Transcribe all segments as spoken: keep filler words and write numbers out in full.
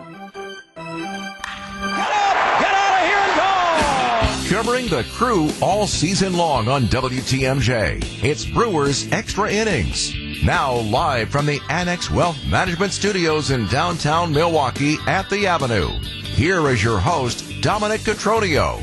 Covering the Crew all season long on W T M J, it's Brewers Extra Innings. Now live from the Annex Wealth Management Studios in downtown Milwaukee at the Avenue. Here is your host, Dominic Cotroneo.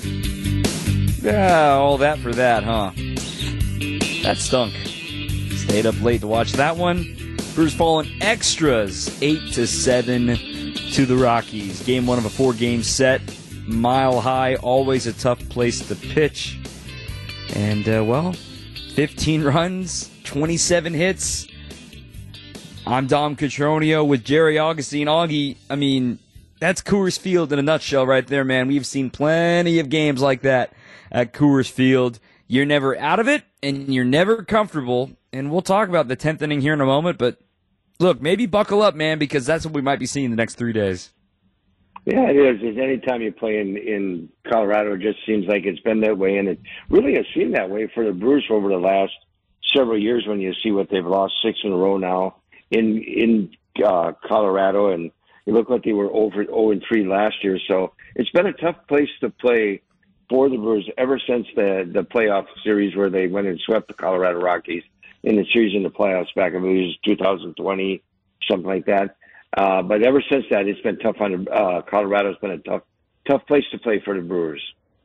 Yeah, all that for that, huh? That stunk. Stayed up late to watch that one. Brewers falling extras, eight to seven to the Rockies. Game one of a four-game set. Mile High, always a tough place to pitch. And, uh, well, fifteen runs, twenty-seven hits. I'm Dom Cotroneo with Jerry Augustine. Augie, I mean, that's Coors Field in a nutshell right there, man. We've seen plenty of games like that at Coors Field. You're never out of it, and you're never comfortable. And we'll talk about the tenth inning here in a moment. But, look, maybe buckle up, man, because that's what we might be seeing the next three days. Yeah, it is. It's anytime you play in, in Colorado, it just seems like it's been that way. And it really has seemed that way for the Brewers over the last several years when you see what they've lost six in a row now in in uh, Colorado. And you look like they were over oh and three last year. So it's been a tough place to play for the Brewers ever since the, the playoff series where they went and swept the Colorado Rockies in the series in the playoffs back in it was twenty twenty, something like that. Uh, but ever since that, it's been tough on uh, Colorado's been a tough, tough place to play for the Brewers.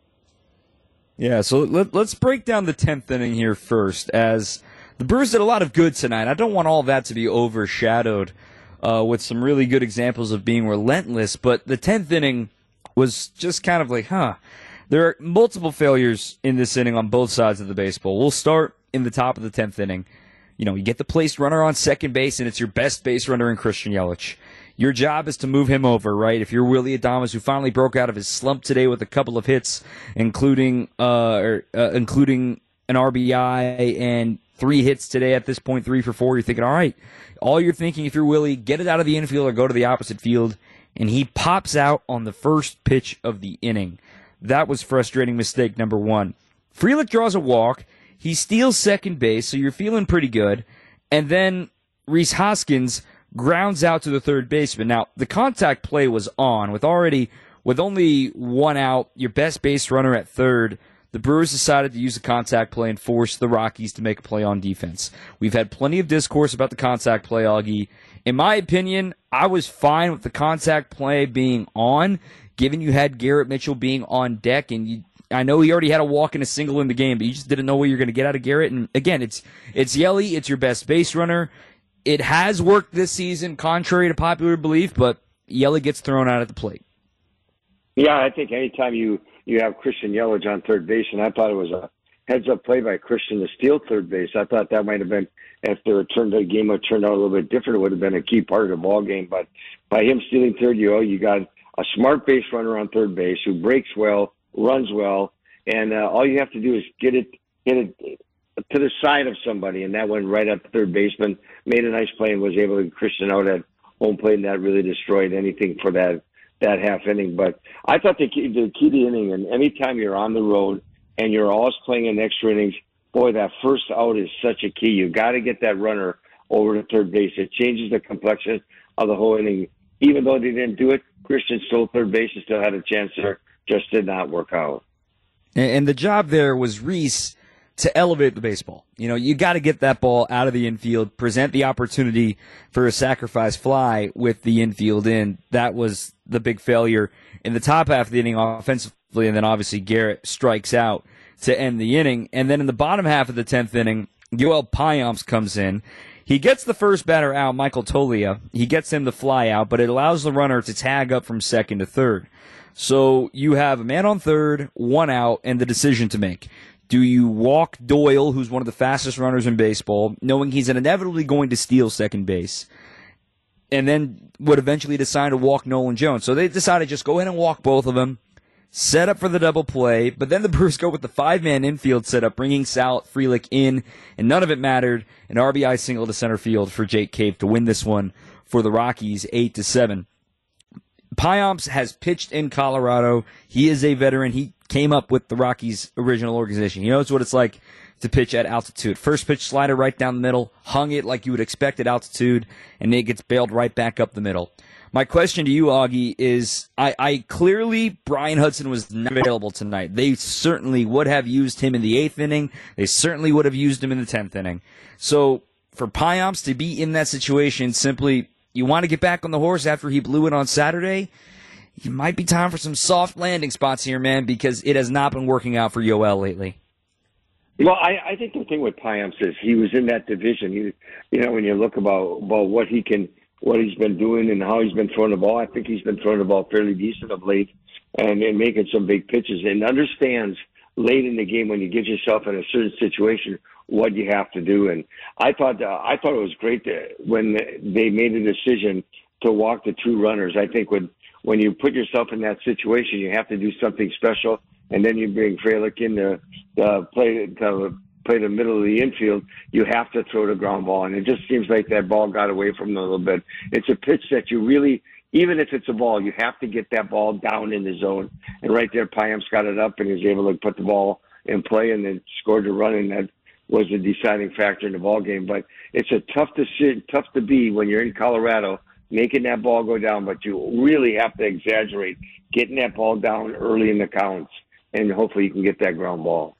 Yeah, so let, let's break down the tenth inning here first, as the Brewers did a lot of good tonight. I don't want all of that to be overshadowed uh, with some really good examples of being relentless, but the tenth inning was just kind of like, huh. There are multiple failures in this inning on both sides of the baseball. We'll start in the top of the tenth inning. You know, you get the placed runner on second base, and it's your best base runner in Christian Yelich. Your job is to move him over, right? If you're Willy Adames, who finally broke out of his slump today with a couple of hits, including uh, or, uh, including an R B I and three hits today at this point, three for four, you're thinking, all right, all you're thinking if you're Willie, get it out of the infield or go to the opposite field, and he pops out on the first pitch of the inning. That was frustrating mistake number one. Frelick draws a walk. He steals second base, so you're feeling pretty good. And then Rhys Hoskins grounds out to the third baseman. Now, the contact play was on. With already, with only one out, your best base runner at third, the Brewers decided to use the contact play and force the Rockies to make a play on defense. We've had plenty of discourse about the contact play, Augie. In my opinion, I was fine with the contact play being on, given you had Garrett Mitchell being on deck, and you I know he already had a walk and a single in the game, but you just didn't know what you're going to get out of Garrett. And again, it's it's Yelly, it's your best base runner. It has worked this season, contrary to popular belief, but Yelly gets thrown out at the plate. Yeah, I think anytime you, you have Christian Yelich on third base, and I thought it was a heads-up play by Christian to steal third base. I thought that might have been, if the turn the game had turned out a little bit different, it would have been a key part of the ball game. But by him stealing third, you know, you got a smart base runner on third base who breaks well, runs well, and uh, all you have to do is get it hit it to the side of somebody, and that went right at the third baseman, made a nice play, and was able to get Christian out at home plate, and that really destroyed anything for that that half inning. But I thought the key, the key to the inning, and anytime you're on the road and you're always playing in extra innings, boy, that first out is such a key. You got to get that runner over to third base. It changes the complexion of the whole inning. Even though they didn't do it, Christian stole third base and still had a chance there. Just did not work out. And the job there was Rhys to elevate the baseball. You know, you got to get that ball out of the infield, present the opportunity for a sacrifice fly with the infield in. That was the big failure in the top half of the inning offensively, and then obviously Garrett strikes out to end the inning. And then in the bottom half of the tenth inning, Yoel Payamps comes in. He gets the first batter out, Michael Toglia. He gets him to fly out, but it allows the runner to tag up from second to third. So you have a man on third, one out, and the decision to make. Do you walk Doyle, who's one of the fastest runners in baseball, knowing he's inevitably going to steal second base, and then would eventually decide to walk Nolan Jones? So they decided just go ahead and walk both of them, set up for the double play, but then the Brewers go with the five-man infield setup, bringing Sal Frelick in, and none of it mattered. An R B I single to center field for Jake Cave to win this one for the Rockies, eight to seven. Payamps has pitched in Colorado. He is a veteran. He came up with the Rockies' original organization. He knows what it's like to pitch at altitude. First pitch slider right down the middle, hung it like you would expect at altitude, and it gets bailed right back up the middle. My question to you, Augie, is I, I clearly Brian Hudson was not available tonight. They certainly would have used him in the eighth inning. They certainly would have used him in the tenth inning. So for Payamps to be in that situation, simply you want to get back on the horse after he blew it on Saturday, it might be time for some soft landing spots here, man, because it has not been working out for Yoel lately. Well, I, I think the thing with Payamps is he was in that division. You, you know, when you look about, about what he can, what he's been doing and how he's been throwing the ball, I think he's been throwing the ball fairly decent of late and, and making some big pitches and understands late in the game when you get yourself in a certain situation what you have to do. And I thought uh, I thought it was great that when they made a decision to walk the two runners. I think when when you put yourself in that situation, you have to do something special. And then you bring Frelick in to uh, play to play the middle of the infield. You have to throw the ground ball, and it just seems like that ball got away from them a little bit. It's a pitch that you really, even if it's a ball, you have to get that ball down in the zone. And right there, Payamps got it up, and he was able to put the ball in play, and then scored the run, and that was the deciding factor in the ball game. But it's a tough decision, tough to be when you're in Colorado, making that ball go down. But you really have to exaggerate getting that ball down early in the counts. And hopefully you can get that ground ball.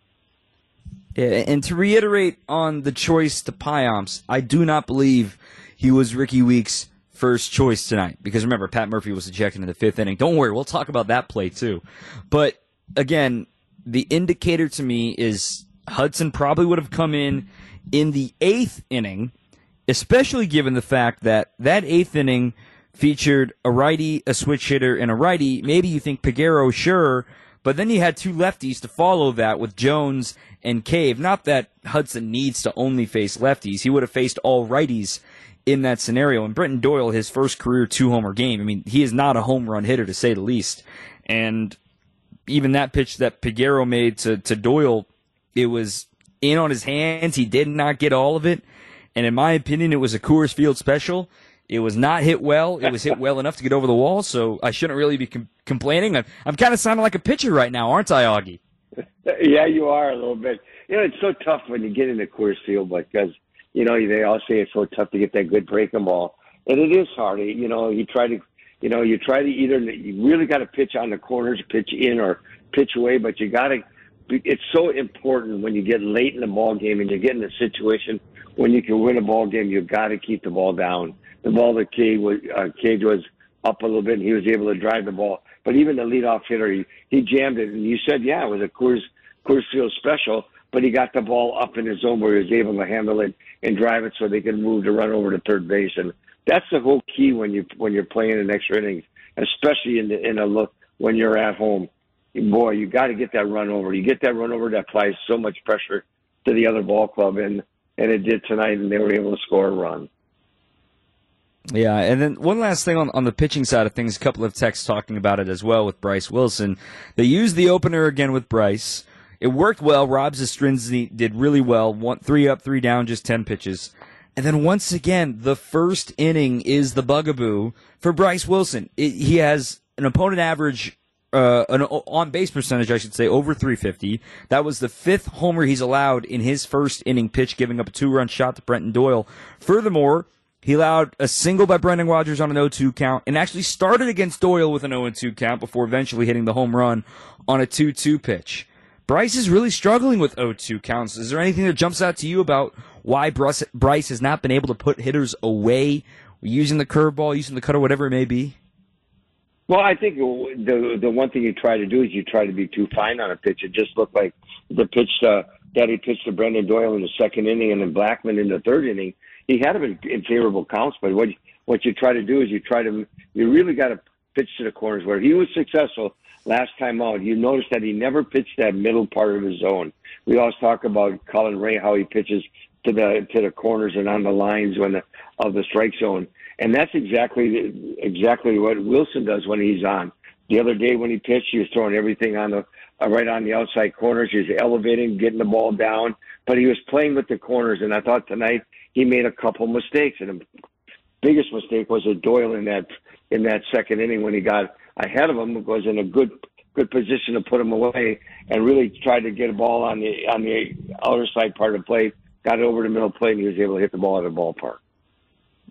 Yeah, and to reiterate on the choice to Payamps, I do not believe he was Ricky Weeks' first choice tonight. Because remember, Pat Murphy was ejected in the fifth inning. Don't worry, we'll talk about that play too. But again, the indicator to me is Hudson probably would have come in in the eighth inning, especially given the fact that that eighth inning featured a righty, a switch hitter, and a righty. Maybe you think Peguero, sure. But then you had two lefties to follow that with Jones and Cave. Not that Hudson needs to only face lefties. He would have faced all righties in that scenario. And Brenton Doyle, his first career two-homer game, I mean, he is not a home run hitter to say the least. And even that pitch that Peguero made to, to Doyle, it was in on his hands. He did not get all of it. And in my opinion, it was a Coors Field special. It was not hit well. It was hit well enough to get over the wall, so I shouldn't really be com- complaining. I'm, I'm kind of sounding like a pitcher right now, aren't I, Augie? Yeah, you are a little bit. You know, it's so tough when you get into Coors Field because, you know, they all say it's so tough to get that good breaking ball. And it is hard. You know, you try to, you know, you try to either, you really got to pitch on the corners, pitch in or pitch away, but you got to, it's so important when you get late in the ball game and you get in a situation when you can win a ball game, you've got to keep the ball down. The ball that Cage was, uh, Cage was up a little bit, and he was able to drive the ball. But even the leadoff hitter, he, he jammed it. And you said, yeah, it was a Coors, Coors Field special, but he got the ball up in his zone where he was able to handle it and drive it so they could move to run over to third base. And that's the whole key when, you, when you're playing in extra innings, especially in, the, in a look when you're at home. Boy, you got to get that run over. You get that run over that applies so much pressure to the other ball club, and, and it did tonight, and they were able to score a run. Yeah, and then one last thing on, on the pitching side of things, a couple of texts talking about it as well with Bryce Wilson. They used the opener again with Bryce. It worked well. Rob Zastrinzi did really well. One, three up, three down, just ten pitches. And then once again, the first inning is the bugaboo for Bryce Wilson. It, he has an opponent average, uh, an on-base percentage, I should say, over three fifty. That was the fifth homer he's allowed in his first inning pitch, giving up a two-run shot to Brenton Doyle. Furthermore, he allowed a single by Brendan Rodgers on an oh two count and actually started against Doyle with an oh two count before eventually hitting the home run on a two two pitch. Bryce is really struggling with oh two counts. Is there anything that jumps out to you about why Bryce has not been able to put hitters away using the curveball, using the cutter, whatever it may be? Well, I think the the one thing you try to do is you try to be too fine on a pitch. It just looked like the pitch uh, that he pitched to Brendan Doyle in the second inning and then Blackman in the third inning. He had him in, in favorable counts, but what what you try to do is you try to you really got to pitch to the corners. Where he was successful last time out, you notice that he never pitched that middle part of his zone. We always talk about Colin Ray, how he pitches to the to the corners and on the lines when the, of the strike zone, and that's exactly exactly what Wilson does when he's on. The other day when he pitched, he was throwing everything on the uh, right on the outside corners. He was elevating, getting the ball down, but he was playing with the corners. And I thought tonight he made a couple mistakes, and the biggest mistake was a Doyle in that in that second inning when he got ahead of him, was in a good good position to put him away, and really tried to get a ball on the on the outer side part of the plate, got it over the middle plate, and he was able to hit the ball at the ballpark.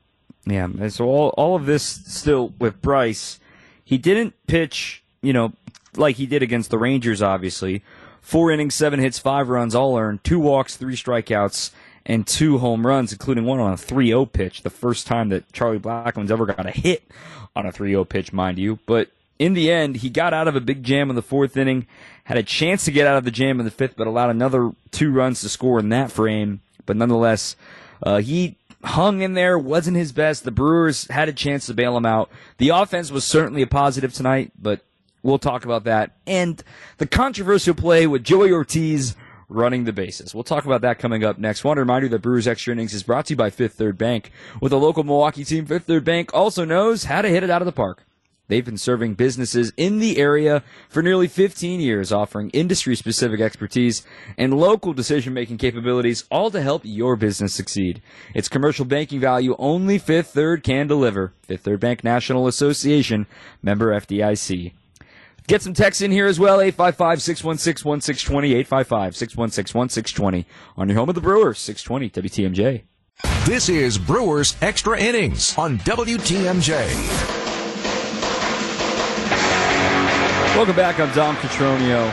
Yeah, and so all all of this still with Bryce, he didn't pitch, you know, like he did against the Rangers, obviously. Four innings, seven hits, five runs, all earned, two walks, three strikeouts, and two home runs, including one on a three oh pitch, the first time that Charlie Blackmon's ever got a hit on a three oh pitch, mind you. But in the end, he got out of a big jam in the fourth inning, had a chance to get out of the jam in the fifth, but allowed another two runs to score in that frame. But nonetheless, uh, he hung in there, wasn't his best. The Brewers had a chance to bail him out. The offense was certainly a positive tonight, but we'll talk about that. And the controversial play with Joey Ortiz running the bases. We'll talk about that coming up next. Want to remind you that Brewers Extra Innings is brought to you by Fifth Third Bank. With a local Milwaukee team, Fifth Third Bank also knows how to hit it out of the park. They've been serving businesses in the area for nearly fifteen years, offering industry-specific expertise and local decision-making capabilities, all to help your business succeed. It's commercial banking value only Fifth Third can deliver. Fifth Third Bank National Association, member F D I C. Get some texts in here as well, eight five five, six one six, one six two zero, eight five five, six one six, one six two zero, on your home of the Brewers, six twenty W T M J. This is Brewers Extra Innings on W T M J. Welcome back. I'm Dom Cotroneo.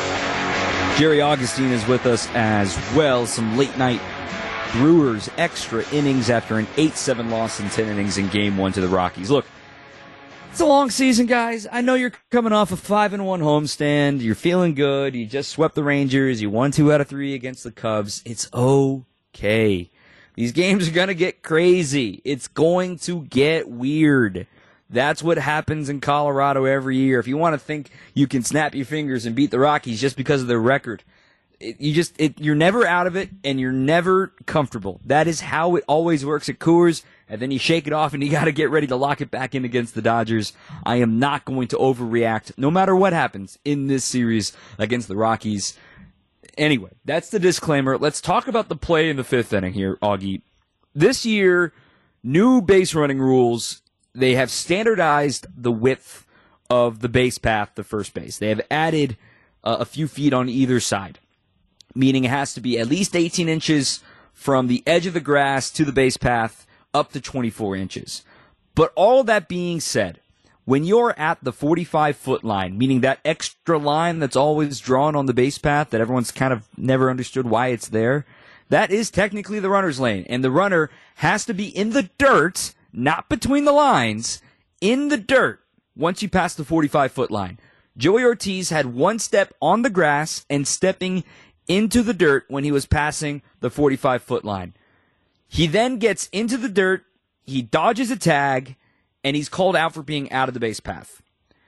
Jerry Augustine is with us as well. Some late-night Brewers Extra Innings after an eight seven loss in ten innings in Game one to the Rockies. Look, it's a long season, guys. I know you're coming off a five and one homestand. You're feeling good. You just swept the Rangers. You won two out of three against the Cubs. It's okay. These games are going to get crazy. It's going to get weird. That's what happens in Colorado every year. If you want to think you can snap your fingers and beat the Rockies just because of their record, it, you just it, you're never out of it, and you're never comfortable. That is how it always works at Coors. And then you shake it off, and you got to get ready to lock it back in against the Dodgers. I am not going to overreact, no matter what happens in this series against the Rockies. Anyway, that's the disclaimer. Let's talk about the play in the fifth inning here, Augie. This year, new base running rules. They have standardized the width of the base path to first base. They have added uh, a few feet on either side, meaning it has to be at least eighteen inches from the edge of the grass to the base path, up to twenty-four inches. But all that being said, when you're at the forty-five foot line, meaning that extra line that's always drawn on the base path that everyone's kind of never understood why it's there, that is technically the runner's lane. And the runner has to be in the dirt, not between the lines, in the dirt once you pass the forty-five foot line. Joey Ortiz had one step on the grass and stepping into the dirt when he was passing the forty-five foot line. He then gets into the dirt, he dodges a tag, and he's called out for being out of the base path.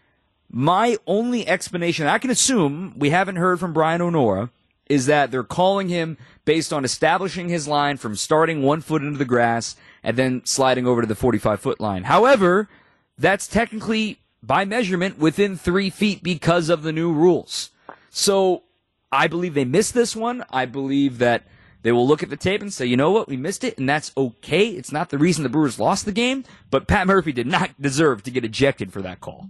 My only explanation, I can assume, we haven't heard from Brian Onora, is that they're calling him based on establishing his line from starting one foot into the grass and then sliding over to the forty-five foot line. However, that's technically, by measurement, within three feet because of the new rules. So I believe they missed this one. I believe that they will look at the tape and say, you know what, we missed it, and that's okay. It's not the reason the Brewers lost the game, but Pat Murphy did not deserve to get ejected for that call.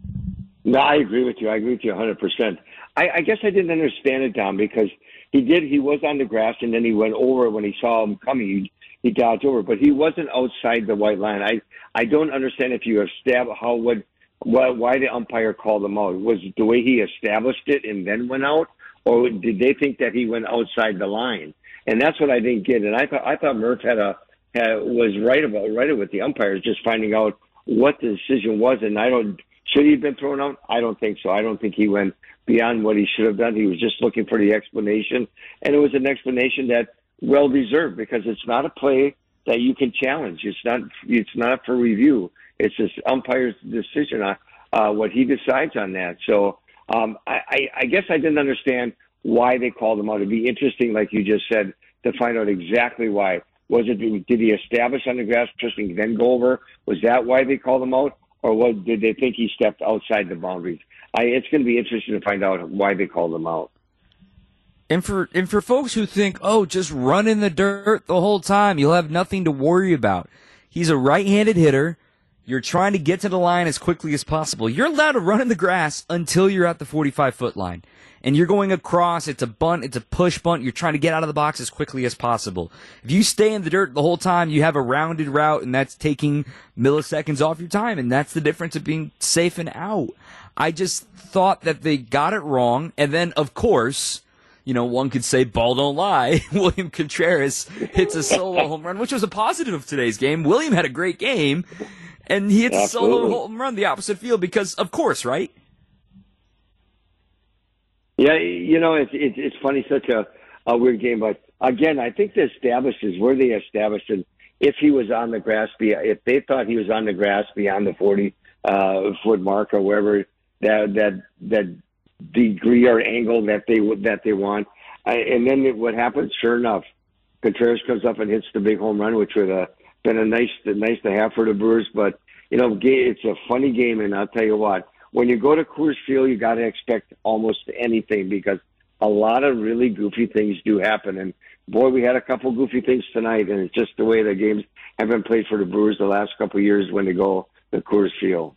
No, I agree with you. I agree with you one hundred percent. I, I guess I didn't understand it, Tom, because he did. He was on the grass, and then he went over when he saw him coming. He, he dodged over, but he wasn't outside the white line. I I don't understand if you establish how would why, why the umpire called him out. Was it the way he established it and then went out, or did they think that he went outside the line? And that's what I didn't get. And I thought I thought Murph had a had, was right about right with the umpires, just finding out what the decision was. And I don't should he have been thrown out? I don't think so. I don't think he went beyond what he should have done. He was just looking for the explanation, and it was an explanation that well deserved because it's not a play that you can challenge. It's not. It's not for review. It's this umpire's decision on uh, what he decides on that. So um, I, I, I guess I didn't understand why they called him out. It'd be interesting, like you just said, to find out exactly why. Was it, did he establish on the grass and then go over? Was that why they called him out? Or what, did they think he stepped outside the boundaries? I, it's going to be interesting to find out why they called him out. And for and for folks who think, oh, just run in the dirt the whole time, you'll have nothing to worry about. He's a right-handed hitter. You're trying to get to the line as quickly as possible. You're allowed to run in the grass until you're at the forty-five-foot line. And you're going across. It's a bunt. It's a push bunt. You're trying to get out of the box as quickly as possible. If you stay in the dirt the whole time, you have a rounded route, and that's taking milliseconds off your time. And that's the difference of being safe and out. I just thought that they got it wrong. And then, of course, you know, one could say ball don't lie. William Contreras hits a solo home run, which was a positive of today's game. William had a great game, and he hits Absolutely. a solo home run the opposite field because, of course, right? Yeah, you know, it's it's, it's funny, such a, a weird game. But, again, I think the establishes where they established it, if he was on the grass, if they thought he was on the grass beyond the forty-foot uh, mark or wherever that that that degree or angle that they would that they want. I, and then it, what happens? Sure enough, Contreras comes up and hits the big home run, which would have been a nice nice to have for the Brewers. But you know, it's a funny game, and I'll tell you what: when you go to Coors Field, you got to expect almost anything because a lot of really goofy things do happen. And boy, we had a couple goofy things tonight, and it's just the way the games have been played for the Brewers the last couple of years when they go to Coors Field.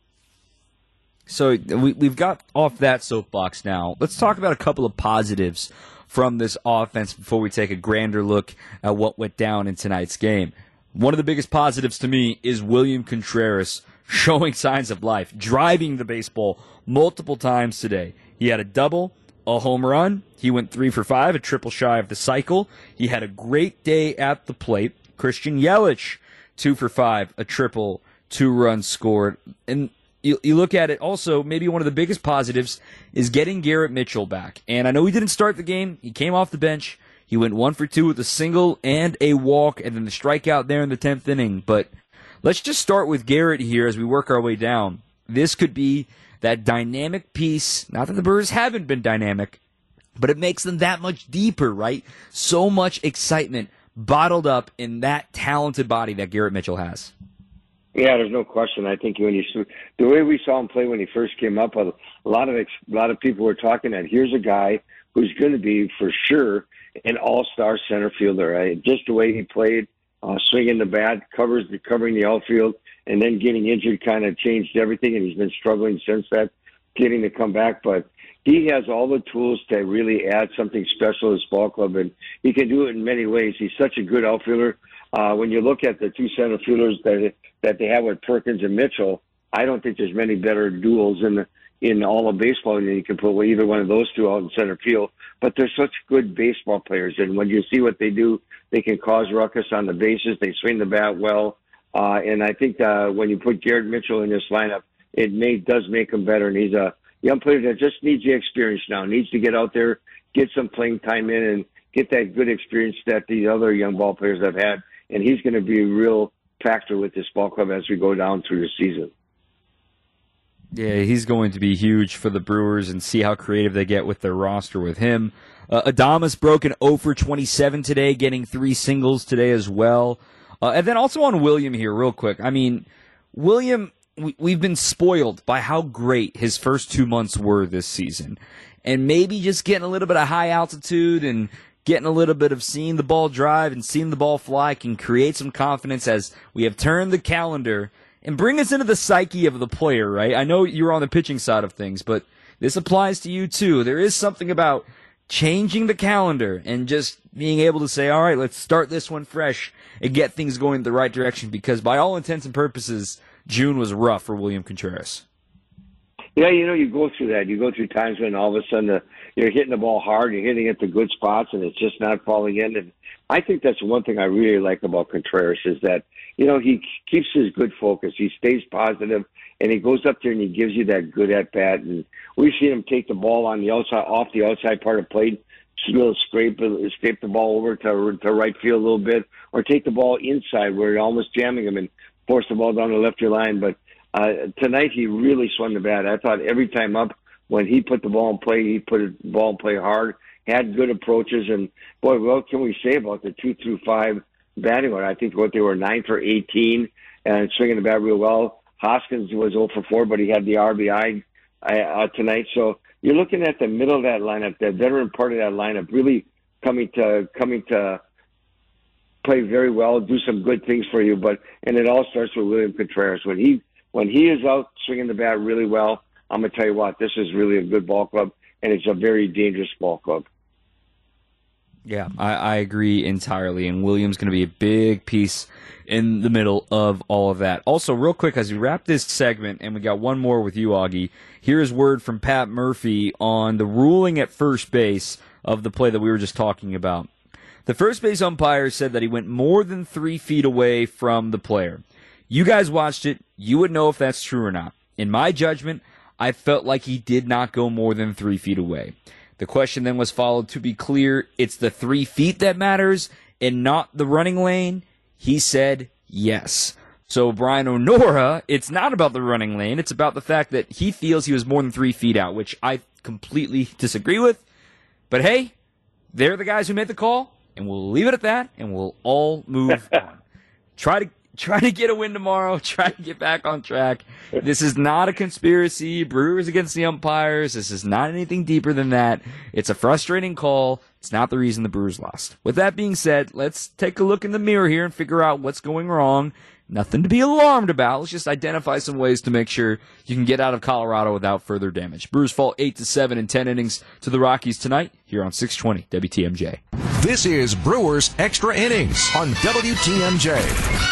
So we, we've got off that soapbox now. Let's talk about a couple of positives from this offense before we take a grander look at what went down in tonight's game. One of the biggest positives to me is William Contreras showing signs of life, driving the baseball multiple times today. He had a double, a home run. He went three for five, a triple shy of the cycle. He had a great day at the plate. Christian Yelich, two for five, a triple, two runs scored. And You, you look at it also, maybe one of the biggest positives is getting Garrett Mitchell back. And I know he didn't start the game. He came off the bench. He went one for two with a single and a walk, and then the strikeout there in the tenth inning. But let's just start with Garrett here as we work our way down. This could be that dynamic piece. Not that the Brewers haven't been dynamic, but it makes them that much deeper, right? So much excitement bottled up in that talented body that Garrett Mitchell has. Yeah, there's no question. I think when you the way we saw him play when he first came up, a lot of a lot of people were talking that here's a guy who's going to be for sure an all-star center fielder. Right? Just the way he played, uh, swinging the bat, covers the covering the outfield, and then getting injured kind of changed everything. And he's been struggling since that, getting to come back. But he has all the tools to really add something special to his ball club, and he can do it in many ways. He's such a good outfielder. Uh, when you look at the two center fielders that that they have with Perkins and Mitchell, I don't think there's many better duels in the, in all of baseball, and you can put either one of those two out in center field. But they're such good baseball players, and when you see what they do, they can cause ruckus on the bases. They swing the bat well, uh, and I think uh, when you put Garrett Mitchell in this lineup, it may does make him better. And he's a young player that just needs the experience now. Needs to get out there, get some playing time in, and get that good experience that the other young ball players have had. And he's going to be a real factor with this ball club as we go down through the season. Yeah, he's going to be huge for the Brewers, and see how creative they get with their roster with him. Uh, Adames broke an oh for twenty-seven today, getting three singles today as well. Uh, and then also on William here, real quick. I mean, William, we, we've been spoiled by how great his first two months were this season. And maybe just getting a little bit of high altitude and getting a little bit of seeing the ball drive and seeing the ball fly can create some confidence as we have turned the calendar and bring us into the psyche of the player, right? I know you're on the pitching side of things, but this applies to you too. There is something about changing the calendar and just being able to say, all right, let's start this one fresh and get things going in the right direction, because by all intents and purposes, June was rough for William Contreras. Yeah, you know, you go through that. You go through times when all of a sudden uh, you're hitting the ball hard, you're hitting it to good spots, and it's just not falling in. And I think that's one thing I really like about Contreras is that, you know, he keeps his good focus. He stays positive, and he goes up there and he gives you that good at-bat. And we've seen him take the ball on the outside, off the outside part of the plate, a little scrape, scrape the ball over to, to right field a little bit, or take the ball inside where you're almost jamming him and force the ball down the left field line. But Uh, tonight he really swung the bat. I thought every time up, when he put the ball in play, he put the ball in play hard, had good approaches, and boy, what can we say about the two through five batting order? I think what they were nine for eighteen and swinging the bat real well. Hoskins was oh for four, but he had the R B I uh, tonight. So you're looking at the middle of that lineup, the veteran part of that lineup, really coming to coming to play very well, do some good things for you. But and it all starts with William Contreras. When he when he is out swinging the bat really well, I'm gonna tell you what, this is really a good ball club, and it's a very dangerous ball club. Yeah, I, I agree entirely, and Williams going to be a big piece in the middle of all of that. Also, real quick, as we wrap this segment, and we got one more with you, Augie, here's word from Pat Murphy on the ruling at first base of the play that we were just talking about. The first base umpire said that he went more than three feet away from the player. You guys watched it. You would know if that's true or not. In my judgment, I felt like he did not go more than three feet away. The question then was followed, to be clear, it's the three feet that matters and not the running lane. He said yes. So Brian O'Nora, it's not about the running lane. It's about the fact that he feels he was more than three feet out, which I completely disagree with. But hey, they're the guys who made the call, and we'll leave it at that, and we'll all move on. Try to Try to get a win tomorrow. Try to get back on track. This is not a conspiracy. Brewers against the umpires. This is not anything deeper than that. It's a frustrating call. It's not the reason the Brewers lost. With that being said, let's take a look in the mirror here and figure out what's going wrong. Nothing to be alarmed about. Let's just identify some ways to make sure you can get out of Colorado without further damage. Brewers fall eight to seven in ten innings to the Rockies tonight here on six twenty W T M J. This is Brewers Extra Innings on W T M J.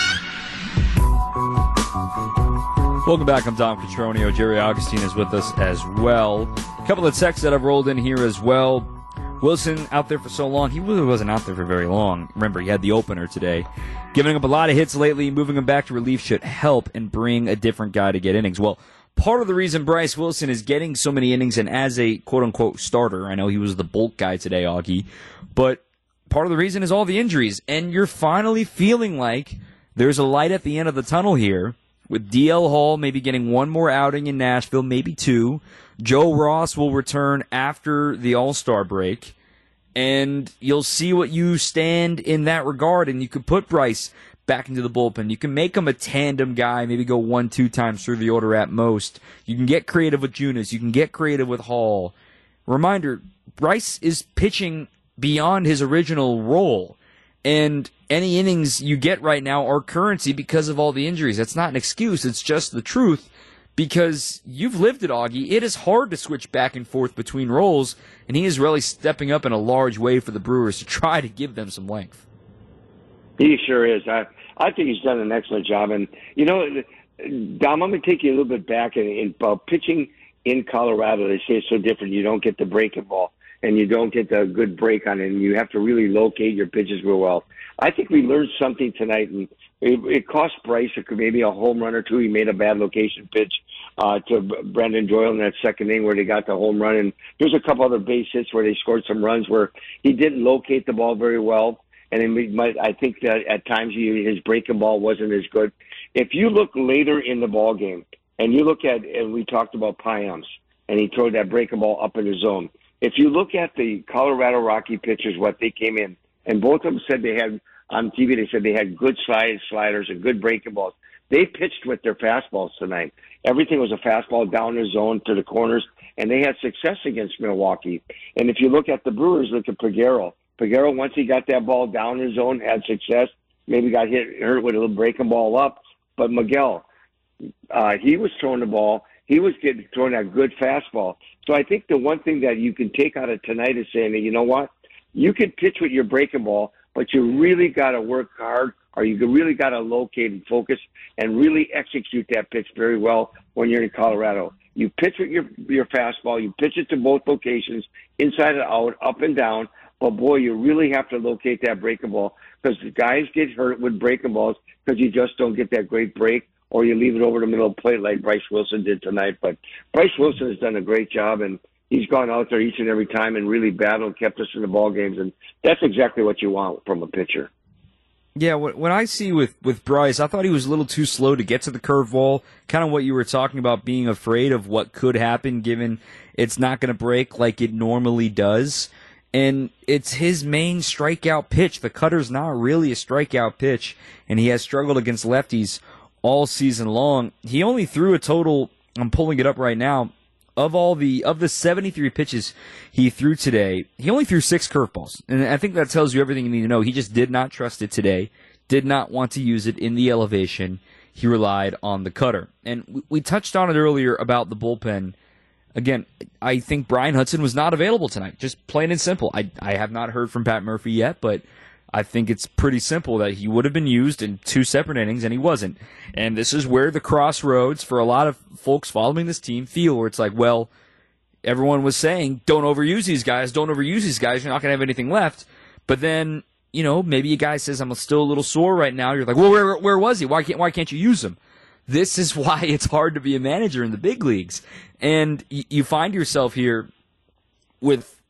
Welcome back. I'm Dom Cotroneo. Jerry Augustine is with us as well. A couple of texts that have rolled in here as well. Wilson out there for so long. He really wasn't out there for very long. Remember, he had the opener today. Giving up a lot of hits lately. Moving him back to relief should help and bring a different guy to get innings. Well, part of the reason Bryce Wilson is getting so many innings and as a quote-unquote starter, I know he was the bulk guy today, Augie, but part of the reason is all the injuries. And you're finally feeling like there's a light at the end of the tunnel here, with D L Hall maybe getting one more outing in Nashville, maybe two. Joe Ross will return after the All-Star break, and you'll see what you stand in that regard, and you could put Bryce back into the bullpen. You can make him a tandem guy, maybe go one, two times through the order at most. You can get creative with Junis. You can get creative with Hall. Reminder, Bryce is pitching beyond his original role. And any innings you get right now are currency because of all the injuries. That's not an excuse. It's just the truth because you've lived it, Augie. It is hard to switch back and forth between roles, and he is really stepping up in a large way for the Brewers to try to give them some length. He sure is. I, I think he's done an excellent job. And, you know, Dom, I'm going to take you a little bit back in, in uh, pitching in Colorado. They say it's so different. You don't get the breaking ball, and you don't get the good break on it, and you have to really locate your pitches real well. I think we learned something tonight, and it, it cost Bryce maybe a home run or two. He made a bad location pitch uh, to Brendan Doyle in that second inning where they got the home run, and there's a couple other base hits where they scored some runs where he didn't locate the ball very well, and it might, I think that at times he, his breaking ball wasn't as good. If you look later in the ball game, and you look at, and we talked about Payams, and he threw that breaking ball up in the zone. If you look at the Colorado Rocky pitchers, what they came in, and both of them said they had, on T V, they said they had good slide sliders and good breaking balls. They pitched with their fastballs tonight. Everything was a fastball down the zone to the corners, and they had success against Milwaukee. And if you look at the Brewers, look at Peguero. Peguero, once he got that ball down the zone, had success. Maybe got hit hurt with a little breaking ball up. But Miguel, uh, he was throwing the ball. He was getting throwing that good fastball. So I think the one thing that you can take out of tonight is saying that, you know what, you can pitch with your breaking ball, but you really got to work hard, or you really got to locate and focus and really execute that pitch very well when you're in Colorado. You pitch with your your fastball, you pitch it to both locations, inside and out, up and down, but boy, you really have to locate that breaking ball because the guys get hurt with breaking balls because you just don't get that great break, or you leave it over the middle of the plate like Bryce Wilson did tonight. But Bryce Wilson has done a great job, and he's gone out there each and every time and really battled, kept us in the ball games, and that's exactly what you want from a pitcher. Yeah, what I see with, with Bryce, I thought he was a little too slow to get to the curveball, kind of what you were talking about, being afraid of what could happen given it's not going to break like it normally does. And it's his main strikeout pitch. The cutter's not really a strikeout pitch, and he has struggled against lefties all season long. He only threw a total, I'm pulling it up right now, of all the of the seventy-three pitches he threw today, he only threw six curveballs. And I think that tells you everything you need to know. He just did not trust it today, did not want to use it in the elevation. He relied on the cutter. And we, we touched on it earlier about the bullpen. Again, I think Brian Hudson was not available tonight, just plain and simple. I, I have not heard from Pat Murphy yet, but I think it's pretty simple that he would have been used in two separate innings, and he wasn't. And this is where the crossroads for a lot of folks following this team feel, where it's like, well, everyone was saying, don't overuse these guys, don't overuse these guys, you're not going to have anything left. But then, you know, maybe a guy says, I'm still a little sore right now. You're like, well, where where was he? Why can't why can't you use him? This is why it's hard to be a manager in the big leagues. And y- you find yourself here with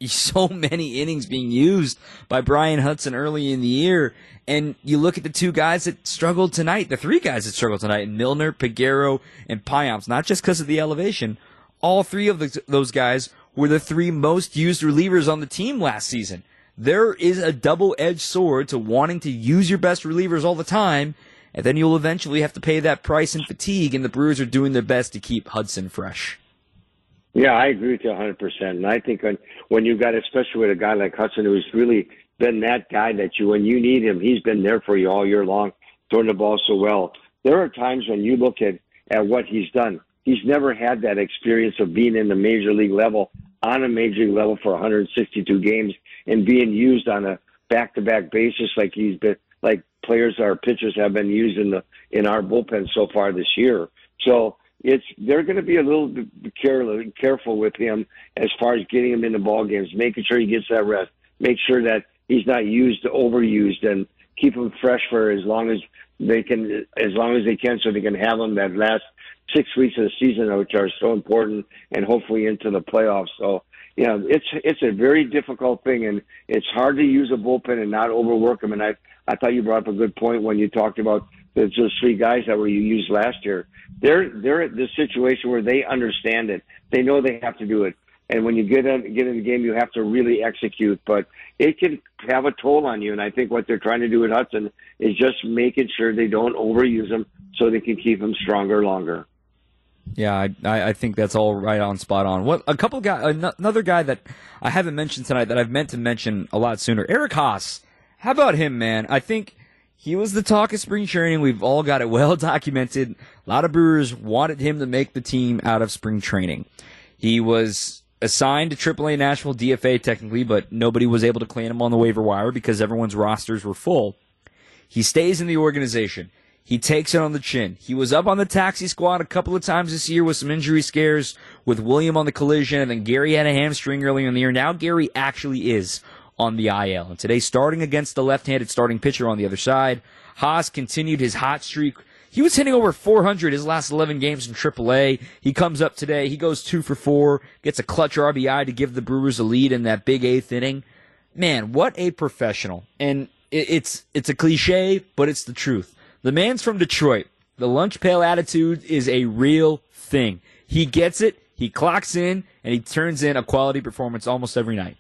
so many innings being used by Brian Hudson early in the year, and you look at the two guys that struggled tonight, the three guys that struggled tonight, Milner, Peguero, and Payamps, not just because of the elevation. All three of the, those guys were the three most used relievers on the team last season. There is a double-edged sword to wanting to use your best relievers all the time, and then you'll eventually have to pay that price in fatigue, and the Brewers are doing their best to keep Hudson fresh. Yeah, I agree with you one hundred percent. And I think when, when you've got, especially with a guy like Hudson, who's really been that guy that you, when you need him, he's been there for you all year long, throwing the ball so well. There are times when you look at, at what he's done. He's never had that experience of being in the major league level, on a major league level for one hundred sixty-two games and being used on a back-to-back basis like he's been, like players, our pitchers have been used in the in our bullpen so far this year. So it's they're going to be a little bit careful, careful with him as far as getting him into ball games, making sure he gets that rest, make sure that he's not used, overused, and keep him fresh for as long as they can, as long as they can, so they can have him that last six weeks of the season, which are so important, and hopefully into the playoffs. So, yeah, it's it's a very difficult thing, and it's hard to use a bullpen and not overwork them. And I I thought you brought up a good point when you talked about those three guys that were you used last year. They're they're at this situation where they understand it. They know they have to do it. And when you get in, get in the game, you have to really execute. But it can have a toll on you. And I think what they're trying to do at Hudson is just making sure they don't overuse them so they can keep them stronger longer. Yeah, I, I think that's all right on, spot on. What a couple guy, another guy that I haven't mentioned tonight that I've meant to mention a lot sooner, Eric Haas. How about him, man? I think he was the talk of spring training. We've all got it well documented. A lot of Brewers wanted him to make the team out of spring training. He was assigned to triple A Nashville, D F A technically, but nobody was able to claim him on the waiver wire because everyone's rosters were full. He stays in the organization. He takes it on the chin. He was up on the taxi squad a couple of times this year with some injury scares, with William on the collision, and then Gary had a hamstring earlier in the year. Now Gary actually is on the I L. And today, starting against the left-handed starting pitcher on the other side, Haas continued his hot streak. He was hitting over four hundred his last eleven games in triple A. He comes up today. He goes two for four, gets a clutch R B I to give the Brewers a lead in that big eighth inning. Man, what a professional. And it's it's a cliche, but it's the truth. The man's from Detroit. The lunch pail attitude is a real thing. He gets it, he clocks in, and he turns in a quality performance almost every night.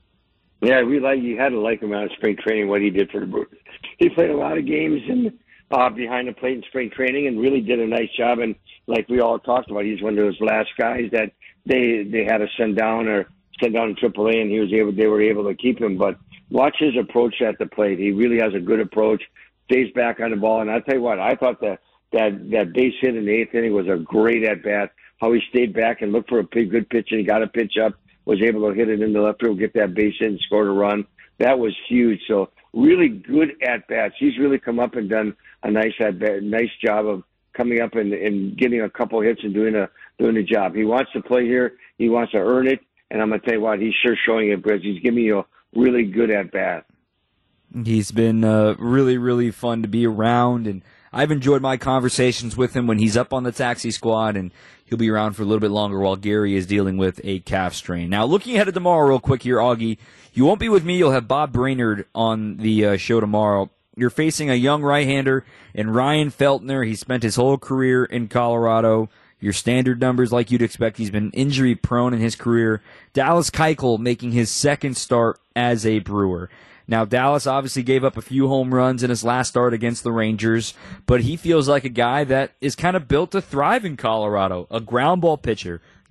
Yeah, we like you had to like him out of spring training, what he did for the Brewers. He played a lot of games in, uh, behind the plate in spring training and really did a nice job. And like we all talked about, he's one of those last guys that they they had to send down or send down to triple A, and he was able they were able to keep him. But watch his approach at the plate. He really has a good approach. Stays back on the ball, and I'll tell you what, I thought that that that base hit in the eighth inning was a great at bat. How he stayed back and looked for a big, good pitch, and he got a pitch up, was able to hit it in the left field, get that base hit, and scored a run. That was huge. So really good at bats. He's really come up and done a nice at bat, nice job of coming up and, and getting a couple hits and doing a doing a job. He wants to play here. He wants to earn it, and I'm gonna tell you what, he's sure showing it because he's giving you a really good at bat. He's been uh, really, really fun to be around, and I've enjoyed my conversations with him when he's up on the taxi squad, and he'll be around for a little bit longer while Gary is dealing with a calf strain. Now, looking ahead to tomorrow real quick here, Augie, you won't be with me. You'll have Bob Brainerd on the uh, show tomorrow. You're facing a young right-hander in Ryan Feltner. He spent his whole career in Colorado. Your standard numbers, like you'd expect. He's been injury-prone in his career. Dallas Keuchel making his second start as a Brewer. Now, Dallas obviously gave up a few home runs in his last start against the Rangers, but he feels like a guy that is kind of built to thrive in Colorado, a ground ball pitcher,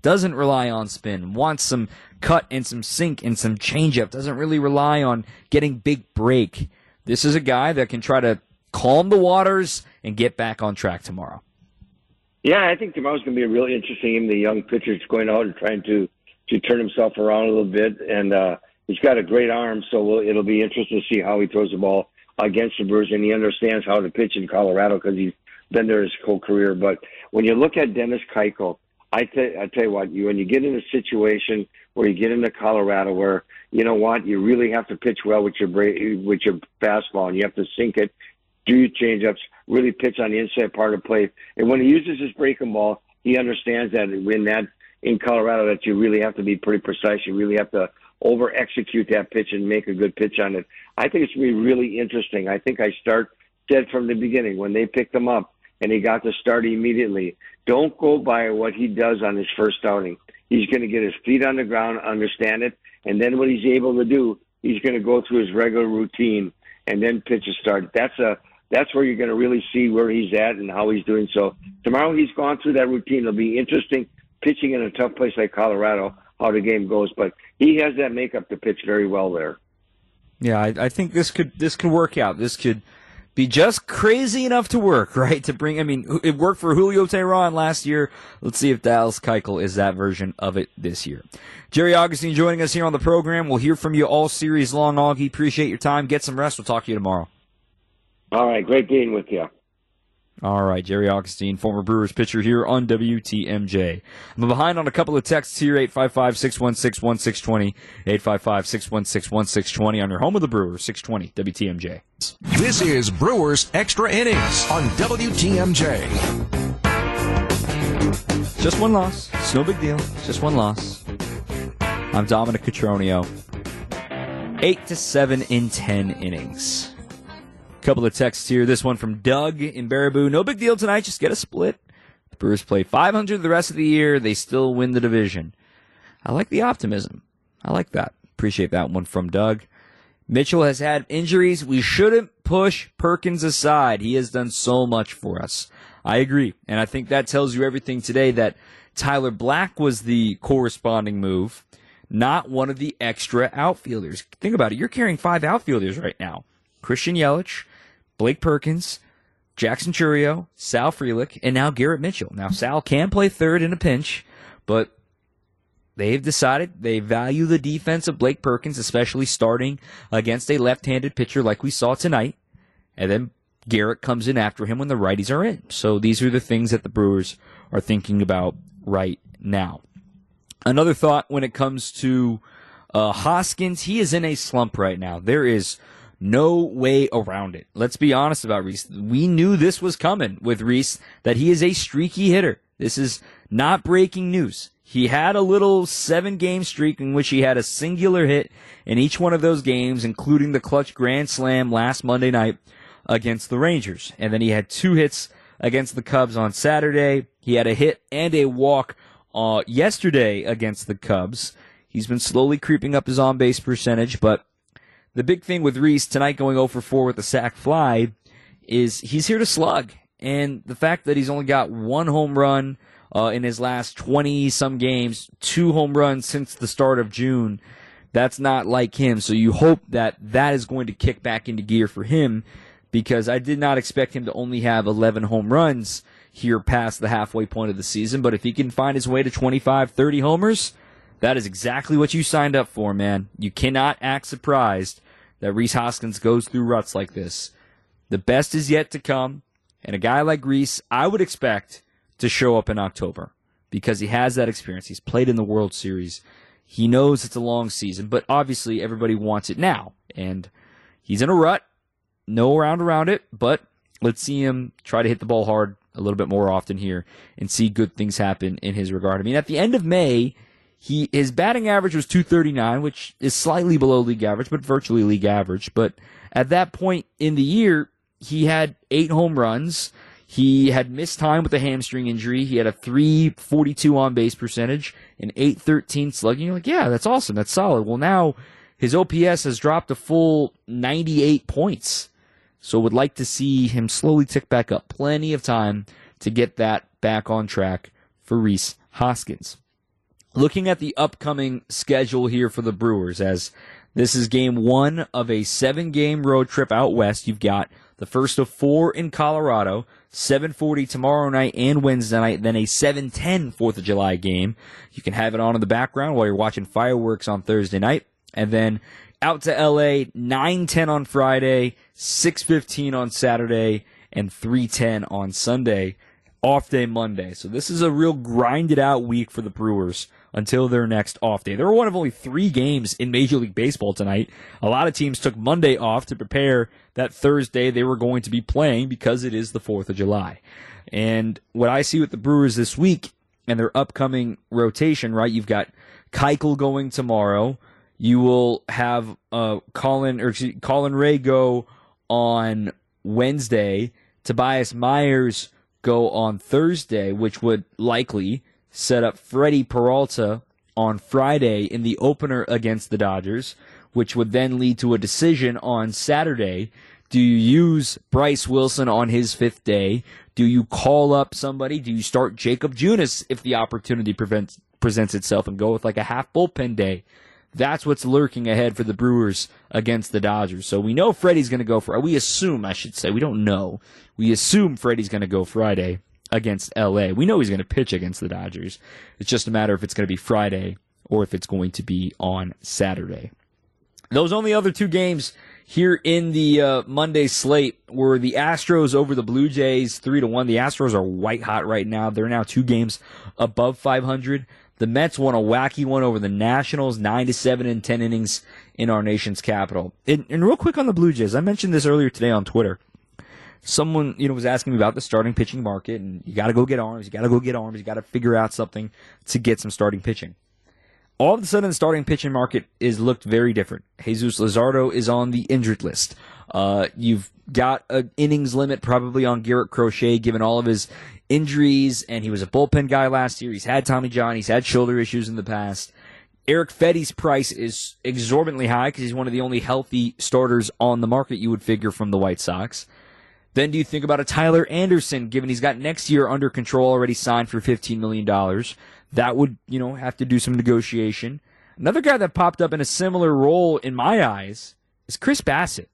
doesn't rely on spin, wants some cut and some sink and some changeup, doesn't really rely on getting big break. This is a guy that can try to calm the waters and get back on track tomorrow. Yeah, I think tomorrow's going to be a really interesting game. The young pitcher's going out and trying to, to turn himself around a little bit, and uh, he's got a great arm, so we'll, it'll be interesting to see how he throws the ball against the Brewers, and he understands how to pitch in Colorado because he's been there his whole career. But when you look at Dennis Keuchel, I, t- I tell you what, you when you get in a situation where you get into Colorado where, you know what, you really have to pitch well with your bra- with your fastball, and you have to sink it, do your changeups, really pitch on the inside part of the plate. And when he uses his breaking ball, he understands that in that in Colorado that you really have to be pretty precise. You really have to over execute that pitch and make a good pitch on it. I think it's going to be really interesting. I think I start said from the beginning when they picked him up and he got the start immediately. Don't go by what he does on his first outing. He's going to get his feet on the ground, understand it, and then what he's able to do, he's going to go through his regular routine and then pitch a start. That's a that's where you're going to really see where he's at and how he's doing. So tomorrow he's gone through that routine. It'll be interesting pitching in a tough place like Colorado, how the game goes. But he has that makeup to pitch very well there. Yeah, I, I think this could this could work out. This could be just crazy enough to work, right? To bring, I mean, it worked for Julio Teheran last year. Let's see if Dallas Keuchel is that version of it this year. Jerry Augustine joining us here on the program. We'll hear from you all series long, Augie. Appreciate your time. Get some rest. We'll talk to you tomorrow. All right, great being with you. All right, Jerry Augustine, former Brewers pitcher here on W T M J. I'm behind on a couple of texts here, eight five five, six one six, one six two zero, eight five five, six one six, one six two zero on your home of the Brewers, six twenty W T M J. This is Brewers Extra Innings on W T M J. Just one loss. It's no big deal. Just one loss. I'm Dominic Cotroneo. Eight to seven in ten innings. Couple of texts here. This one from Doug in Baraboo. No big deal tonight. Just get a split. The Brewers play five hundred the rest of the year. They still win the division. I like the optimism. I like that. Appreciate that one from Doug. Mitchell has had injuries. We shouldn't push Perkins aside. He has done so much for us. I agree. And I think that tells you everything today that Tyler Black was the corresponding move, not one of the extra outfielders. Think about it. You're carrying five outfielders right now. Christian Yelich, Blake Perkins, Jackson Chourio, Sal Frelick, and now Garrett Mitchell. Now, Sal can play third in a pinch, but they've decided they value the defense of Blake Perkins, especially starting against a left-handed pitcher like we saw tonight, and then Garrett comes in after him when the righties are in. So these are the things that the Brewers are thinking about right now. Another thought when it comes to uh, Hoskins, he is in a slump right now. There is no way around it. Let's be honest about Rhys. We knew this was coming with Rhys, that he is a streaky hitter. This is not breaking news. He had a little seven-game streak in which he had a singular hit in each one of those games, including the clutch grand slam last Monday night against the Rangers. And then he had two hits against the Cubs on Saturday. He had a hit and a walk uh, yesterday against the Cubs. He's been slowly creeping up his on-base percentage, but the big thing with Rhys tonight going oh for four with a sac fly is he's here to slug. And the fact that he's only got one home run uh, in his last twenty-some games, two home runs since the start of June, that's not like him. So you hope that that is going to kick back into gear for him, because I did not expect him to only have eleven home runs here past the halfway point of the season. But if he can find his way to twenty-five, thirty homers, that is exactly what you signed up for, man. You cannot act surprised that Rhys Hoskins goes through ruts like this. The best is yet to come, and a guy like Rhys, I would expect to show up in October because he has that experience. He's played in the World Series. He knows it's a long season, but obviously everybody wants it now, and he's in a rut. No round around it, but let's see him try to hit the ball hard a little bit more often here and see good things happen in his regard. I mean, at the end of May, He his batting average was two thirty-nine, which is slightly below league average, but virtually league average. But at that point in the year, he had eight home runs. He had missed time with a hamstring injury. He had a three forty-two on-base percentage, an eight thirteen slugging. You're like, yeah, that's awesome. That's solid. Well, now his O P S has dropped a full ninety-eight points. So would like to see him slowly tick back up. Plenty of time to get that back on track for Rhys Hoskins. looking at the upcoming schedule here for the Brewers, as this is game one of a seven-game road trip out west. You've got the first of four in Colorado, seven forty tomorrow night and Wednesday night, then a seven ten fourth of July game. You can have it on in the background while you're watching fireworks on Thursday night. And then out to L A, nine ten on Friday, six fifteen on Saturday, and three ten on Sunday. Off day Monday. So this is a real grinded out week for the Brewers until their next off day. They're one of only three games in Major League Baseball tonight. A lot of teams took Monday off to prepare that Thursday they were going to be playing because it is the fourth of July. And what I see with the Brewers this week and their upcoming rotation, right? You've got Keuchel going tomorrow. You will have uh, Colin or excuse, Colin Ray go on Wednesday. Tobias Myers go on Thursday, which would likely set up Freddie Peralta on Friday in the opener against the Dodgers, which would then lead to a decision on Saturday. Do you use Bryce Wilson on his fifth day? Do you call up somebody? Do you start Jacob Junis if the opportunity prevents, presents itself and go with like a half bullpen day? That's what's lurking ahead for the Brewers against the Dodgers. So we know Freddie's going to go for, we assume, I should say, we don't know. We assume Freddie's going to go Friday against L A. We know he's going to pitch against the Dodgers. It's just a matter if it's going to be Friday or if it's going to be on Saturday. Those only other two games here in the uh, Monday slate were the Astros over the Blue Jays, three to one. The Astros are white hot right now. They're now two games above five hundred. The Mets won a wacky one over the Nationals, nine to seven in ten innings in our nation's capital. And, and real quick on the Blue Jays, I mentioned this earlier today on Twitter. Someone, you know, was asking me about the starting pitching market, and you got to go get arms, you got to go get arms, you got to figure out something to get some starting pitching. All of a sudden, the starting pitching market is looked very different. Jesus Luzardo is on the injured list. Uh, you've got an innings limit probably on Garrett Crochet, given all of his injuries, and he was a bullpen guy last year. He's had Tommy John. He's had shoulder issues in the past. Eric Fetty's price is exorbitantly high because he's one of the only healthy starters on the market, you would figure, from the White Sox. Then do you think about a Tyler Anderson, given he's got next year under control, already signed for fifteen million dollars? That would, you know, have to do some negotiation. Another guy that popped up in a similar role in my eyes is Chris Bassett.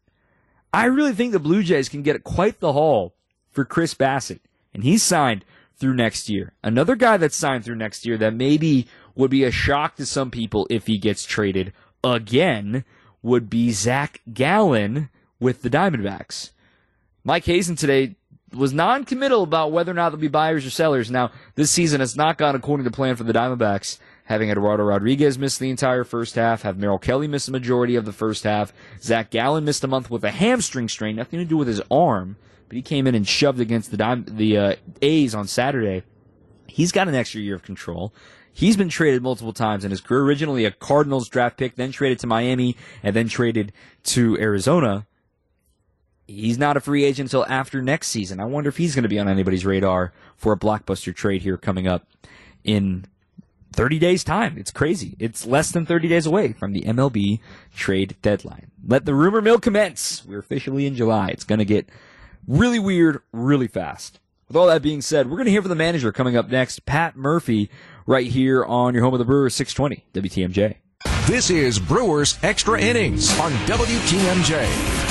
I really think the Blue Jays can get quite the haul for Chris Bassett, and he's signed through next year. Another guy that's signed through next year that maybe would be a shock to some people if he gets traded again would be Zach Gallen with the Diamondbacks. Mike Hazen today was non-committal about whether or not they'll be buyers or sellers. Now, this season has not gone according to plan for the Diamondbacks, having Eduardo Rodriguez miss the entire first half, have Merrill Kelly miss the majority of the first half. Zach Gallen missed a month with a hamstring strain, nothing to do with his arm, but he came in and shoved against the Dime, the uh, A's on Saturday. He's got an extra year of control. He's been traded multiple times in his career, originally a Cardinals draft pick, then traded to Miami, and then traded to Arizona. He's not a free agent until after next season. I wonder if he's going to be on anybody's radar for a blockbuster trade here coming up in thirty days' time. It's crazy. It's less than thirty days away from the M L B trade deadline. Let the rumor mill commence. We're officially in July. It's going to get really weird really fast. With all that being said, we're going to hear from the manager coming up next, Pat Murphy, right here on your home of the Brewers, six twenty W T M J. This is Brewers Extra Innings on W T M J.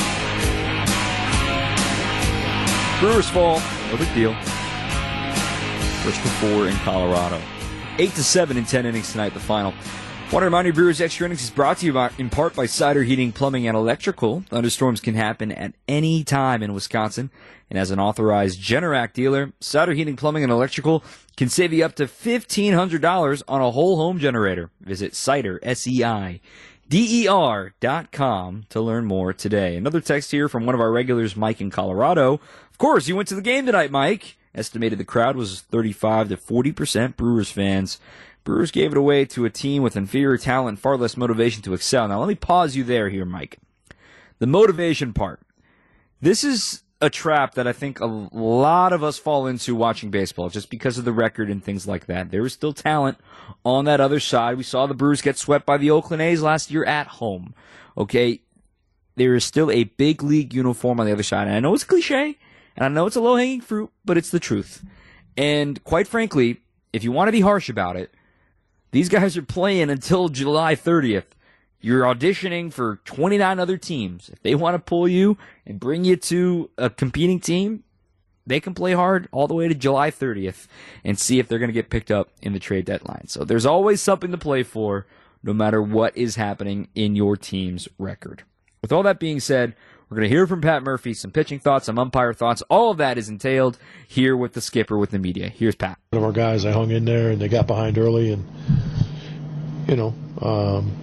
Brewers fall, no big deal. First to four in Colorado. Eight to seven in ten innings tonight, the final. Want to remind you, Brewers Extra Innings is brought to you by, in part by Cider Heating, Plumbing, and Electrical. Thunderstorms can happen at any time in Wisconsin. And as an authorized Generac dealer, Cider Heating, Plumbing, and Electrical can save you up to fifteen hundred dollars on a whole home generator. Visit Cider, S E I D E R dot com to learn more today. Another text here from one of our regulars, Mike in Colorado. Of course, you went to the game tonight, Mike. Estimated the crowd was thirty-five to forty percent Brewers fans. Brewers gave it away to a team with inferior talent and far less motivation to excel. Now, let me pause you there here, Mike. The motivation part. This is a trap that I think a lot of us fall into watching baseball just because of the record and things like that. There is still talent on that other side. We saw the Brewers get swept by the Oakland A's last year at home. Okay? There is still a big league uniform on the other side. And I know it's cliche, and I know it's a low-hanging fruit, but it's the truth. And quite frankly, if you want to be harsh about it, These guys are playing until July thirtieth. You're auditioning for twenty-nine other teams. If they want to pull you and bring you to a competing team, they can play hard all the way to July thirtieth and see if they're going to get picked up in the trade deadline. So there's always something to play for, no matter what is happening in your team's record. With all that being said, we're going to hear from Pat Murphy, some pitching thoughts, some umpire thoughts. All of that is entailed here with the skipper, with the media. Here's Pat. One of our guys, I hung in there, and they got behind early, and, you know, um,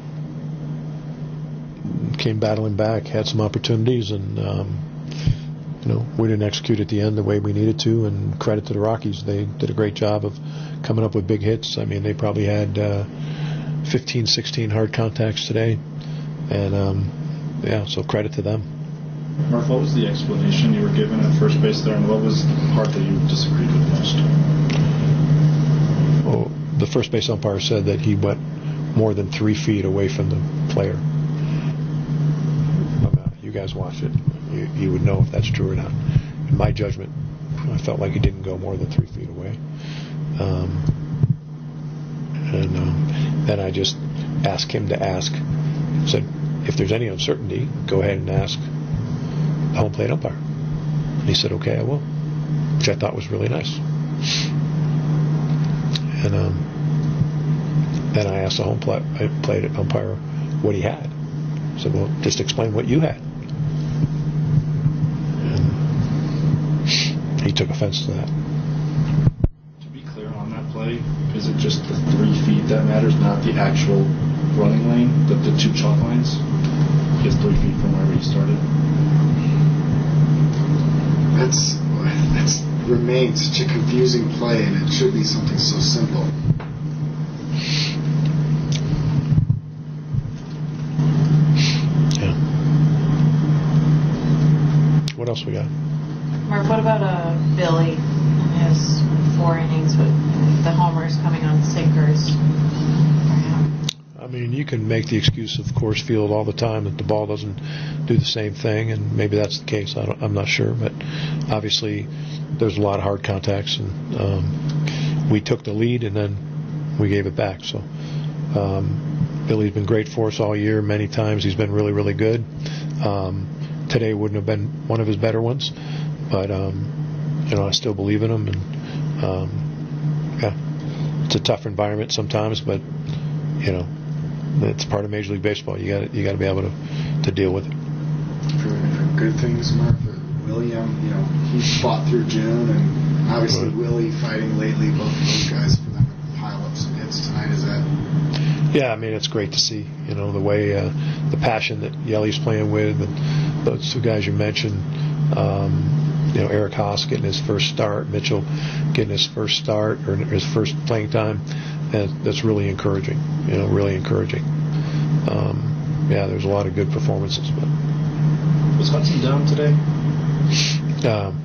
came battling back, had some opportunities, and, um, you know, we didn't execute at the end the way we needed to, and credit to the Rockies. They did a great job of coming up with big hits. I mean, they probably had uh, fifteen, sixteen hard contacts today, and, um, yeah, so credit to them. Murph, what was the explanation you were given at first base there, and what was the part that you disagreed with most? Well, the first base umpire said that he went more than three feet away from the player. You guys watch it. You, you would know if that's true or not. In my judgment, I felt like he didn't go more than three feet away. Um, and um, then I just asked him to ask, said, if there's any uncertainty, go ahead and ask the home plate umpire. And he said, okay, I will, which I thought was really nice. And um, then I asked the home plate, plate umpire what he had. I said, well, just explain what you had. And he took offense to that. To be clear on that play, is it just the three feet that matters, not the actual running lane, the, the two chalk lines? He has three feet from wherever he started. That's that's remains such a confusing play, and it should be something so simple. Yeah. What else we got? Mark, what about uh, Billy and his four innings with the homers coming on sinkers? I mean, you can make the excuse of Coors Field all the time that the ball doesn't do the same thing, and maybe that's the case. I don't, I'm not sure, but obviously there's a lot of hard contacts, and um, we took the lead and then we gave it back. So um, Billy's been great for us all year. Many times he's been really, really good. Um, today wouldn't have been one of his better ones, but um, you know, I still believe in him, and um, yeah, it's a tough environment sometimes, but you know, it's part of Major League Baseball. You got you got to be able to, to deal with it. For, for good things, Mark, for William, you know, he fought through June, and obviously right. Willie fighting lately. Both of those guys, for them to pile up some hits tonight. Is that? Yeah, I mean, it's great to see. You know, the way uh, the passion that Yelly's playing with, and those two guys you mentioned. Um, you know, Eric Haas getting his first start, Mitchell getting his first start or his first playing time. And that's really encouraging, you know, really encouraging. Um, yeah, there's a lot of good performances. But was Hudson down today? Um,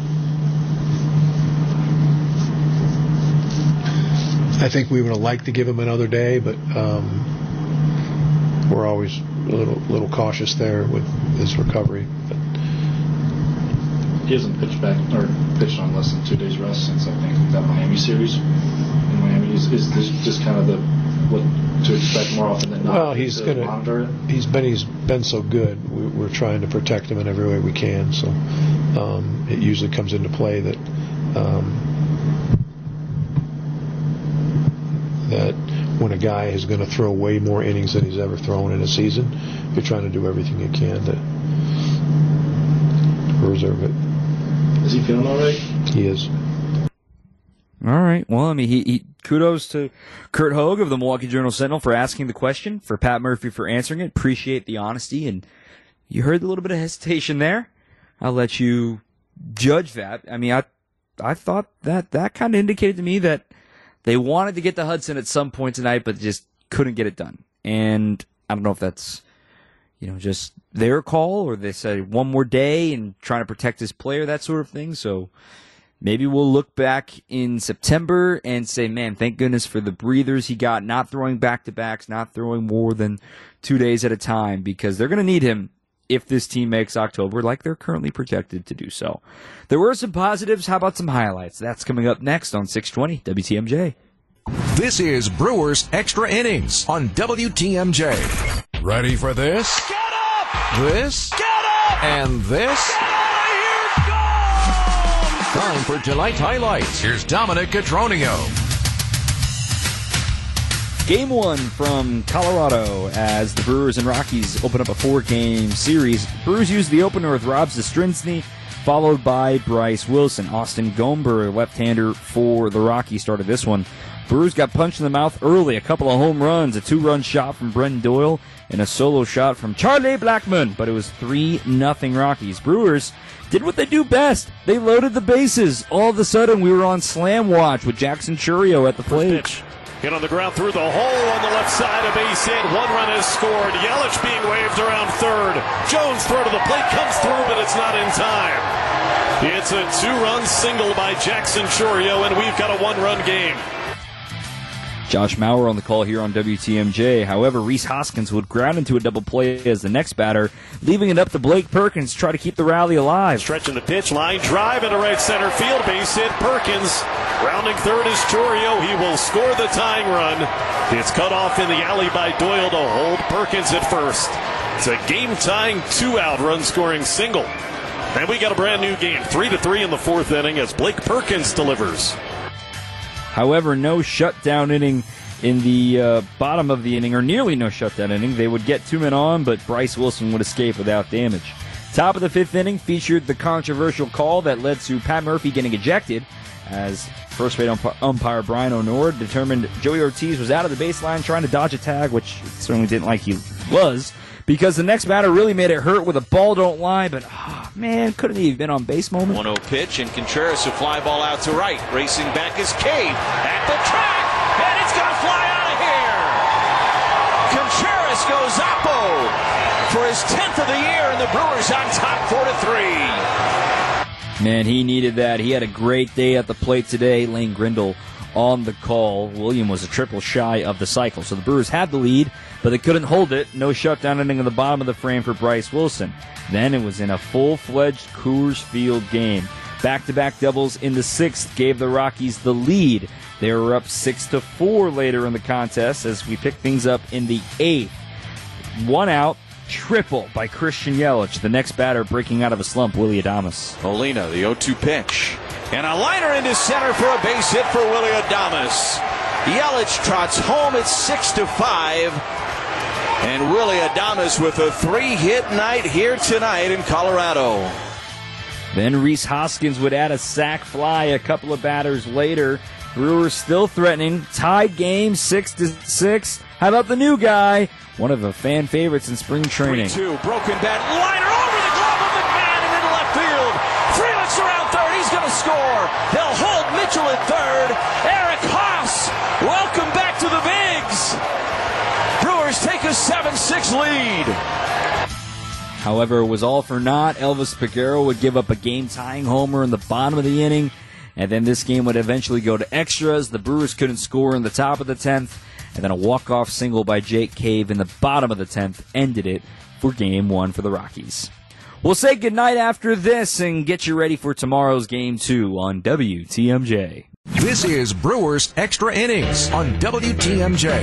I think we would have liked to give him another day, but um, we're always a little, little cautious there with his recovery. But he hasn't pitched back or pitched on less than two days rest since I think that Miami series. In Miami, is, is this just kind of the what to expect more often than not? Well, he's to gonna. Monitor it? He's been he's been so good. We, we're trying to protect him in every way we can. So um, it usually comes into play that um, that when a guy is going to throw way more innings than he's ever thrown in a season, you're trying to do everything you can to, to reserve it. Is he feeling all right? He is. All right. Well, I mean, he, he kudos to Kurt Hogue of the Milwaukee Journal-Sentinel for asking the question, for Pat Murphy for answering it. Appreciate the honesty, and you heard a little bit of hesitation there. I'll let you judge that. I mean, I I thought that that kind of indicated to me that they wanted to get to Hudson at some point tonight, but just couldn't get it done. And I don't know if that's, you know, just their call, or they said one more day and trying to protect his player, that sort of thing. So maybe we'll look back in September and say, man, thank goodness for the breathers he got, not throwing back-to-backs, not throwing more than two days at a time, because they're going to need him if this team makes October like they're currently projected to do so. There were some positives. How about some highlights? That's coming up next on six twenty W T M J. This is Brewers Extra Innings on W T M J. Ready for this? Get up! This? Get up! And this? Get out of here! Go! Time for tonight's highlights. Here's Dominic Cotroneo. Game one from Colorado as the Brewers and Rockies open up a four-game series. Brewers used the opener with Rob Zastryzny, followed by Bryce Wilson. Austin Gomber, left-hander for the Rockies, started this one. Brewers got punched in the mouth early. A couple of home runs, a two-run shot from Brendan Doyle, and a solo shot from Charlie Blackmon. But it was three nothing Rockies. Brewers did what they do best. They loaded the bases. All of a sudden, we were on slam watch with Jackson Chourio at the plate. Hit on the ground through the hole on the left side, a base hit. One run is scored. Yelich being waved around third. Jones throw to the plate, comes through, but it's not in time. It's a two-run single by Jackson Chourio, and we've got a one-run game. Josh Mauer on the call here on W T M J. However, Rhys Hoskins would ground into a double play as the next batter, leaving it up to Blake Perkins to try to keep the rally alive. Stretching the pitch, line drive into right center field, base hit. Perkins rounding third is Chourio. He will score the tying run. It's cut off in the alley by Doyle to hold Perkins at first. It's a game-tying two-out run-scoring single. And we got a brand new game, three to three in the fourth inning as Blake Perkins delivers. However, no shutdown inning in the uh, bottom of the inning, or nearly no shutdown inning. They would get two men on, but Bryce Wilson would escape without damage. Top of the fifth inning featured the controversial call that led to Pat Murphy getting ejected, as first base ump- umpire Brian O'Nord determined Joey Ortiz was out of the baseline trying to dodge a tag, which he certainly didn't like he was, because the next batter really made it hurt with a ball don't lie, but oh, man, couldn't he have been on base moment? one oh pitch, and Contreras a fly ball out to right. Racing back is Cave at the track, and it's going to fly out of here. Contreras goes oppo for his tenth of the year, and the Brewers on top four to three. Man, he needed that. He had a great day at the plate today. Lane Grindle on the call. William was a triple shy of the cycle. So the Brewers had the lead, but they couldn't hold it. No shutdown inning in the bottom of the frame for Bryce Wilson. Then it was in a full-fledged Coors Field game. Back-to-back doubles in the sixth gave the Rockies the lead. They were up six to four later in the contest as we picked things up in the eighth. One out. Triple by Christian Yelich. The next batter breaking out of a slump, Willy Adames. Molina, the oh two pitch. And a liner into center for a base hit for Willy Adames. Yelich trots home at six to five. And Willy Adames with a three-hit night here tonight in Colorado. Then Rhys Hoskins would add a sac fly a couple of batters later. Brewers still threatening. Tied game, six to six. How about the new guy? One of the fan favorites in spring training. three two, broken bat, liner over the glove of McMahon and into left field. Frelick's around third, he's going to score. They'll hold Mitchell at third. Eric Haas, welcome back to the Bigs. Brewers take a seven six lead. However, it was all for naught. Elvis Peguero would give up a game-tying homer in the bottom of the inning, and then this game would eventually go to extras. The Brewers couldn't score in the top of the tenth, and then a walk-off single by Jake Cave in the bottom of the tenth ended it for game one for the Rockies. We'll say goodnight after this and get you ready for tomorrow's game two on W T M J. This is Brewers Extra Innings on W T M J.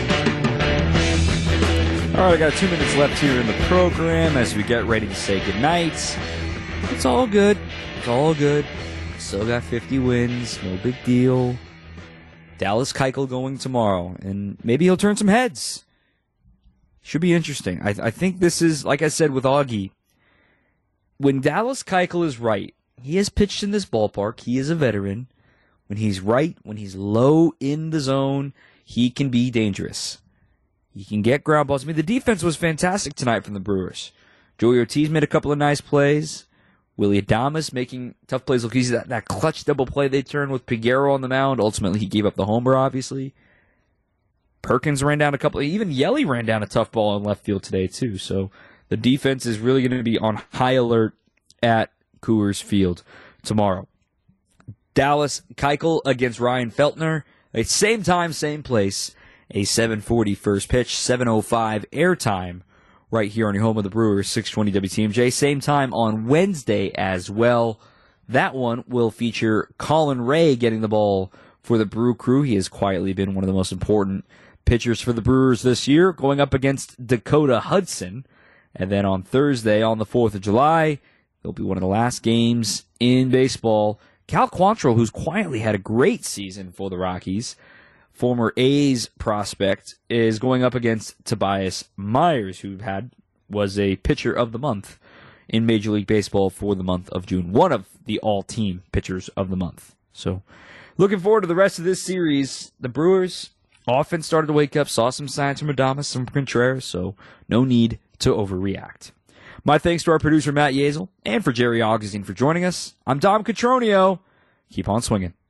All right, I got two minutes left here in the program as we get ready to say goodnight. It's all good. It's all good. Still got fifty wins. No big deal. Dallas Keuchel going tomorrow, and maybe he'll turn some heads. Should be interesting. I, I think this is, like I said with Augie, when Dallas Keuchel is right, he has pitched in this ballpark. He is a veteran. When he's right, when he's low in the zone, he can be dangerous. He can get ground balls. I mean, the defense was fantastic tonight from the Brewers. Joey Ortiz made a couple of nice plays. Willy Adames making tough plays look easy. That, that clutch double play they turned with Peguero on the mound. Ultimately, he gave up the homer, obviously. Perkins ran down a couple. Even Yelly ran down a tough ball in left field today, too. So the defense is really going to be on high alert at Coors Field tomorrow. Dallas Keuchel against Ryan Feltner. Same time, same place. A seven forty first pitch, seven oh five airtime. Right here on your home of the Brewers, six twenty W T M J. Same time on Wednesday as well. That one will feature Colin Ray getting the ball for the Brew Crew. He has quietly been one of the most important pitchers for the Brewers this year, going up against Dakota Hudson. And then on Thursday, on the fourth of July, it'll be one of the last games in baseball. Cal Quantrill, who's quietly had a great season for the Rockies, former A's prospect, is going up against Tobias Myers, who had was a pitcher of the month in Major League Baseball for the month of June. One of the all-team pitchers of the month. So, looking forward to the rest of this series. The Brewers' offense started to wake up, saw some signs from Adames, some Contreras, so no need to overreact. My thanks to our producer, Matt Yazel, and for Jerry Augustine for joining us. I'm Dom Cotroneo. Keep on swinging.